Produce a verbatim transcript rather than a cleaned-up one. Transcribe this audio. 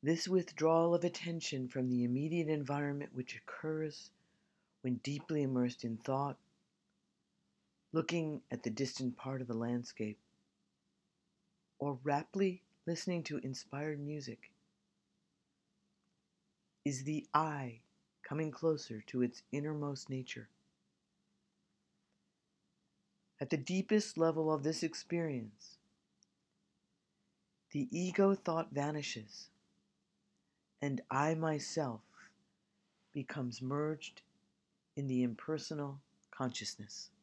This withdrawal of attention from the immediate environment, which occurs when deeply immersed in thought, looking at the distant part of the landscape, or raptly listening to inspired music, is the I coming closer to its innermost nature. At the deepest level of this experience, the ego thought vanishes, and I myself becomes merged in the impersonal consciousness.